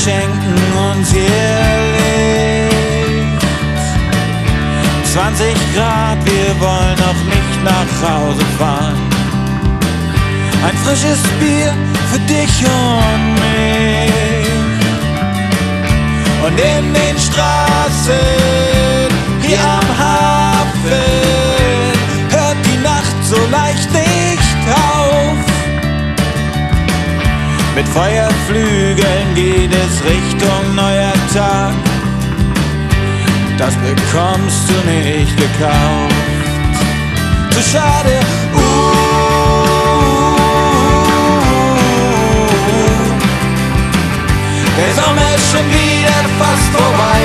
schenken uns ihr Licht. 20 Grad, wir wollen noch nicht nach Hause fahren. Ein frisches Bier für dich und mich. Und in den Straßen hier am Hafen hört die Nacht so leicht nicht auf. Mit Feuerflügeln geht es Richtung neuer Tag. Das bekommst du nicht gekauft. Zu schade, der Sommer ist schon wieder fast vorbei.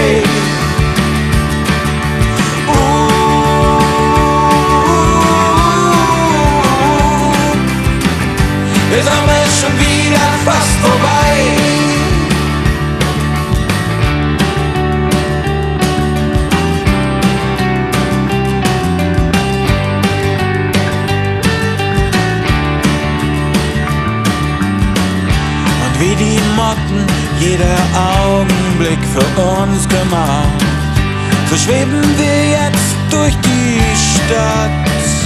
Der Sommer ist schon wieder fast vorbei. Und wie die Motten jeder Augenblick für uns gemacht, so schweben wir jetzt durch die Stadt.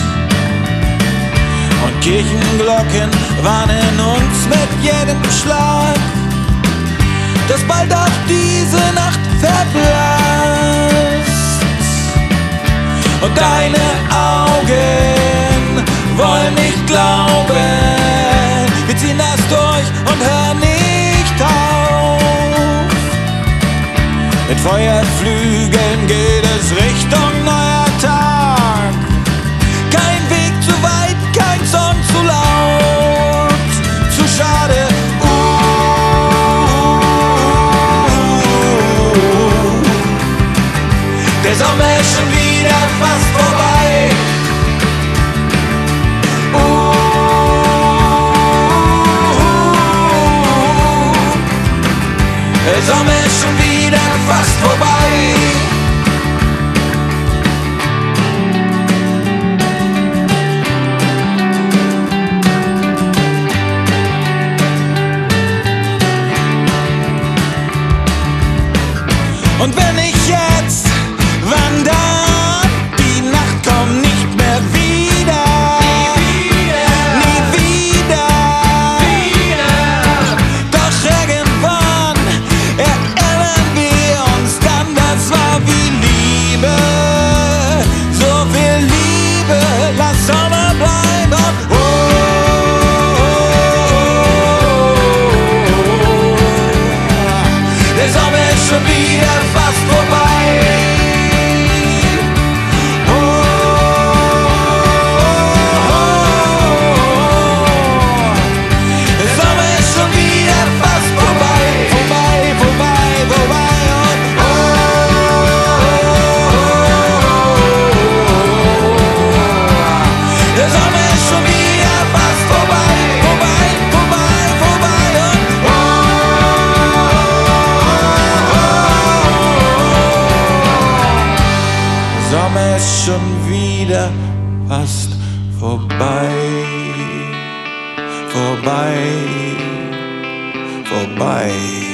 Und Kirchenglocken warnen uns mit jedem Schlag, dass bald auch diese Nacht verblasst. Und deine Augen wollen nicht glauben, wir ziehen das durch und hören nicht auf. Mit Feuerflügeln geht es Richtung neuer Tag. Kein Weg zu weit, kein Song zu laut, zu schade. Der Sommer ist schon wieder fast vorbei. Der Sommer ist schon wieder fast vorbei. Und wenn ich jetzt wandere, die Nacht kommt nicht mehr wieder. Nie wieder. Doch irgendwann erinnern wir uns dann, das war wie Liebe. So viel Liebe, lass Sommer bleiben. Der Sommer ist schon wieder fast vorbei. Der Sommer ist schon wieder fast vorbei. Vorbei, vorbei, vorbei und der Sommer ist schon wieder fast vorbei. Vorbei, vorbei, vorbei und Sommer ist schon wieder fast vorbei, vorbei, vorbei.